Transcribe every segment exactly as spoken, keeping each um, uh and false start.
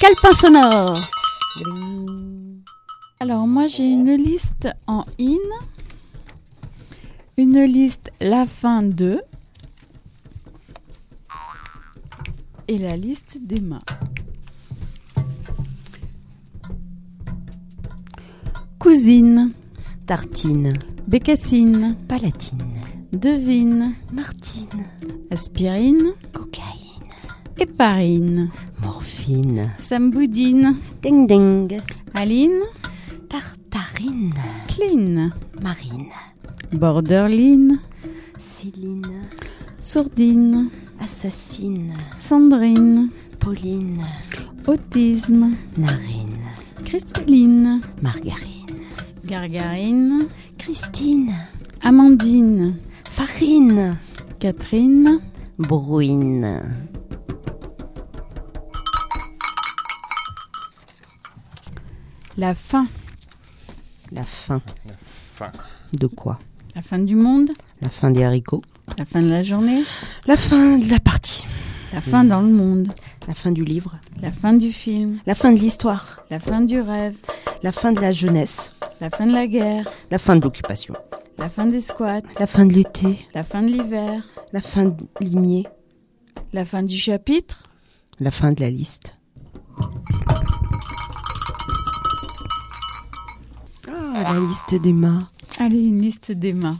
calepin sonore. Alors moi j'ai une liste en in, une liste la fin de et la liste des mâts. Cousine, Tartine, bécassine, palatine, devine, martine, aspirine, cocaïne, héparine, morphine, samboudine, ding ding, aline, tartarine, clean, marine, borderline, Céline, sourdine, assassine, Sandrine, Pauline, autisme, narine, cristalline, margarine, gargarine, Christine, Amandine, farine, Catherine, brouine. la fin. La fin. La fin. De quoi? La fin du monde, La fin des haricots. la fin de la journée, La fin de la partie. la fin dans le monde, La fin du livre. la fin du film, La fin de l'histoire. la fin du rêve, La fin de la jeunesse. la fin de la guerre, La fin de l'occupation. la fin des squats, La fin de l'été. la fin de l'hiver, La fin de limier. la fin du chapitre, La fin de la liste. Ah, la liste des mâts. allez, une liste des mâts.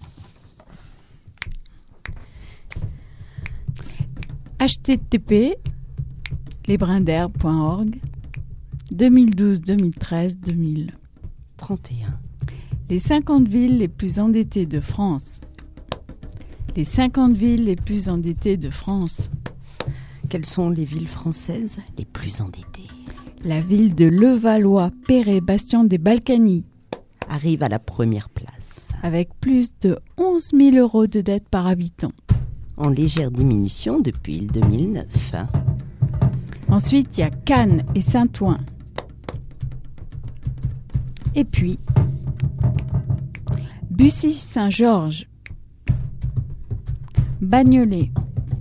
H T T P lesbrind'herbe point org deux mille douze, deux mille treize, deux mille. trente et un. Les cinquante villes les plus endettées de France. Les cinquante villes les plus endettées de France. Quelles sont les villes françaises les plus endettées? La ville de Levallois-Perret, bastion des Balkany, Arrive à la première place. avec plus de onze mille euros de dette par habitant. En légère diminution depuis le deux mille neuf. Ensuite, il y a Cannes et Saint-Ouen. Et puis, Bussy-Saint-Georges, Bagnolet,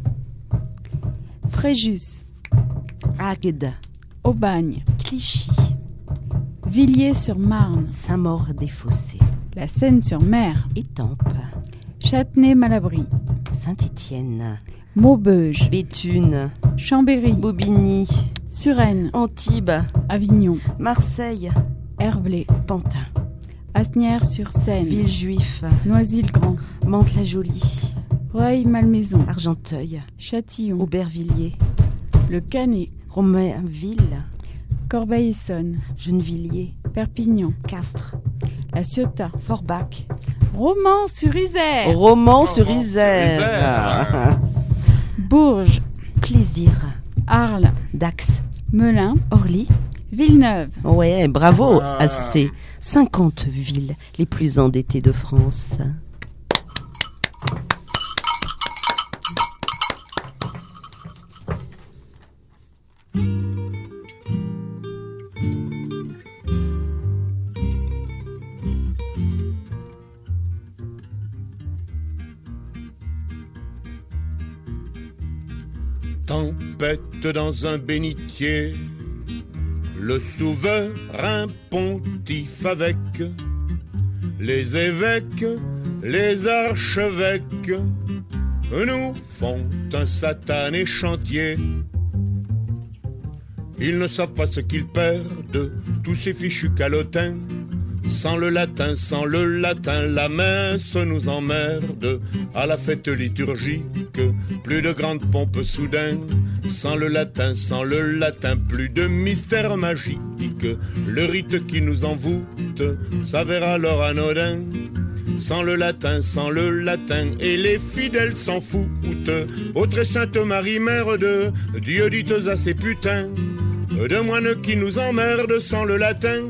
Fréjus, Agde, Aubagne, Clichy, Villiers-sur-Marne, Saint-Maur-des-Fossés, La Seine-sur-Mer, Étampes, Châtenay-Malabry, Saint-Étienne, Maubeuge, Béthune, Chambéry, Bobigny, Suresnes, Antibes, Avignon, Marseille, Herblay, Pantin, Asnières-sur-Seine, Villejuif, Noisy-le-Grand, Mantes-la-Jolie, Rueil-Malmaison, Argenteuil, Châtillon, Aubervilliers, Le Canet, Romainville, Corbeil-Essonnes, Gennevilliers, Perpignan, Castres, La Ciotat, Forbach, Romans-sur-Isère, Romans-sur-Isère, Romans-sur-Isère. Bourges, Plaisir, Arles, Dax, Melun, Orly. Villeneuve. Ouais, bravo Ah. à ces cinquante villes les plus endettées de France. Tempête dans un bénitier, le souverain pontife avec les évêques, les archevêques, nous font un satané chantier. Ils ne savent pas ce qu'ils perdent, tous ces fichus calotins. Sans le latin, sans le latin, la messe nous emmerde. À la fête liturgique, plus de grande pompe soudain. Sans le latin, sans le latin, plus de mystère magique. Le rite qui nous envoûte s'avère alors anodin. Sans le latin, sans le latin, et les fidèles s'en foutent. Ô très sainte Marie, mère de Dieu, dites à ces putains de moines qui nous emmerdent sans le latin.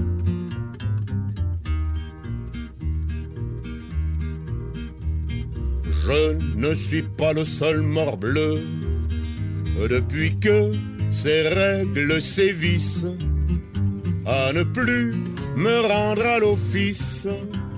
Je ne suis pas le seul morbleu depuis que ces règles sévissent à ne plus me rendre à l'office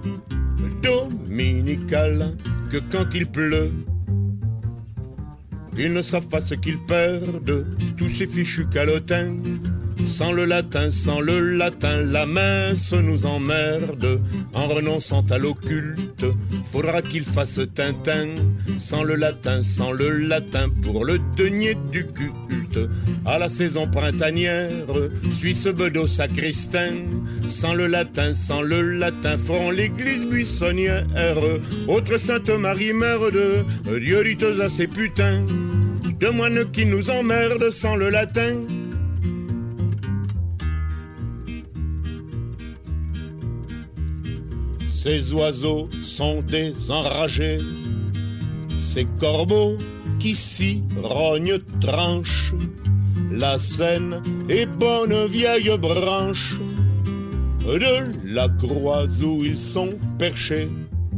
dominical que quand il pleut. Ils ne savent pas ce qu'ils perdent, tous ces fichus calotins. Sans le latin, sans le latin, la messe nous emmerde. En renonçant à l'occulte, faudra qu'il fasse Tintin. Sans le latin, sans le latin, pour le denier du culte. À la saison printanière, Suisse bedeau sacristain. Sans le latin, sans le latin, feront l'église buissonnière. Autre Sainte Marie Mère de Dieu diteuse à ces putains de moines qui nous emmerdent sans le latin. Ces oiseaux sont des enragés, ces corbeaux qui s'y rognent tranchent. La Seine est bonne vieille branche de la croix où ils sont perchés.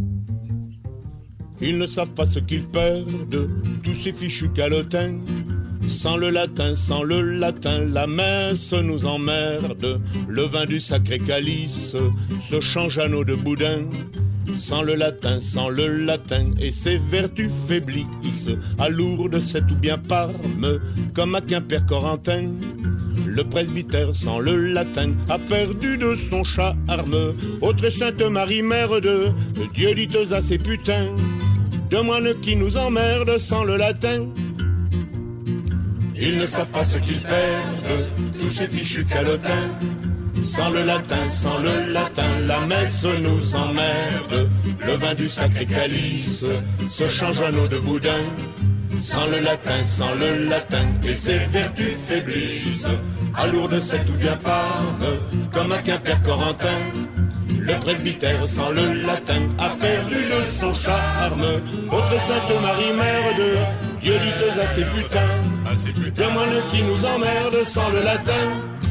Ils ne savent pas ce qu'ils perdent, tous ces fichus calotins. Sans le latin, sans le latin, la messe nous emmerde. Le vin du sacré calice se change à eau de boudin. Sans le latin, sans le latin, et ses vertus faiblissent. À Lourdes, c'est tout bien Parme, comme à Quimper-Corentin. Le presbytère sans le latin a perdu de son charme. Autre Sainte Marie Mère de Dieu diteuse à ces putains de moines qui nous emmerdent sans le latin. Ils ne savent pas ce qu'ils perdent, tous ces fichus calotins. Sans le latin, sans le latin, la messe nous emmerde. Le vin du sacré calice se change en eau de boudin. Sans le latin, sans le latin, et ses vertus faiblissent. À Lourdes, c'est tout bien Parme, comme à Quimper-Corentin. Le presbytère sans le latin a perdu de son charme. Autre Sainte Marie Mère de Dieu diteuse à ces putains de moines qui nous emmerdent sans le latin.